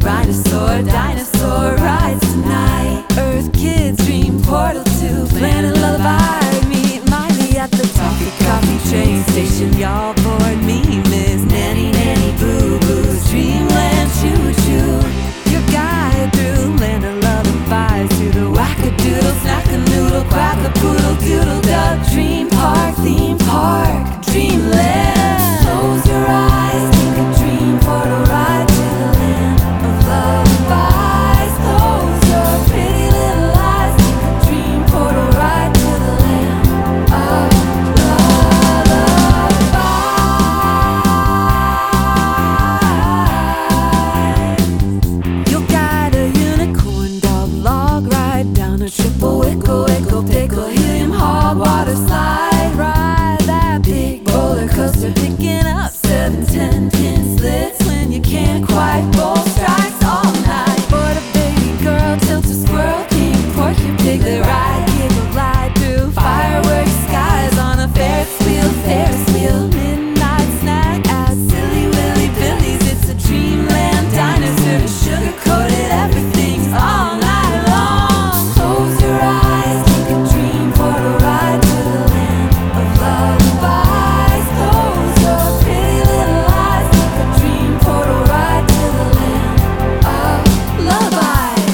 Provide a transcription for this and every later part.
Rhinosaur, dinosaur rides tonight. Earth kids dream portal to planet lullaby. Meet Miley at the Toffee Coffee train station. Y'all board me, Miss Nanny Nanny Boo Boo's Dreamland Choo Choo. Your guide through land of lullabies to the wackadoodle, snack-a-noodle, quack-a-poodle, doodle dub. Dream park, theme park, dreamland. Close your eyes, take a dream portal ride to the land of lullabies. Close your pretty little eyes, take a dream portal ride to the land of lullabies. You'll guide a unicorn dog log ride down a triple wickle, wickle, pickle, helium hog water slide. Ride that big roller coaster, picking up 7, 10 pin slits when you can't quite roll strikes all night. Board a baby girl, tilt a squirrel, king, porky, piglet ride, giggle, glide through fireworks skies on a Ferris wheel, Ferris wheel. Midnight snack at Silly Willy Billy's. It's a dreamland diner serving sugar-coated everything's all night long. Close your eyes, take a dream portal ride to the land of lullabies. Close your pretty little eyes, take a dream portal ride to the land of lullabies.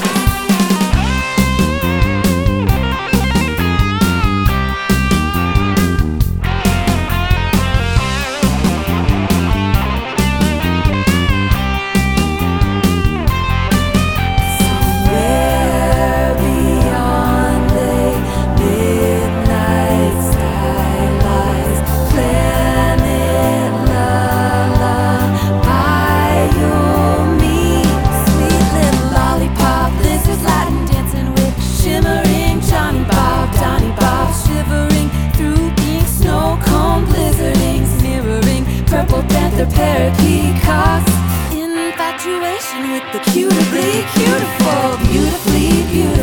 Somewhere beyond the midnight skylights, planet lullaby, you'll meet sweet little lollipop lizards, Latin dancing with shimmering Johnny Bob, shivering through pink snow cone blizzardings, mirroring purple panther parrot peacocks. Infatuation with the cutably beautiful, beautifully beautiful.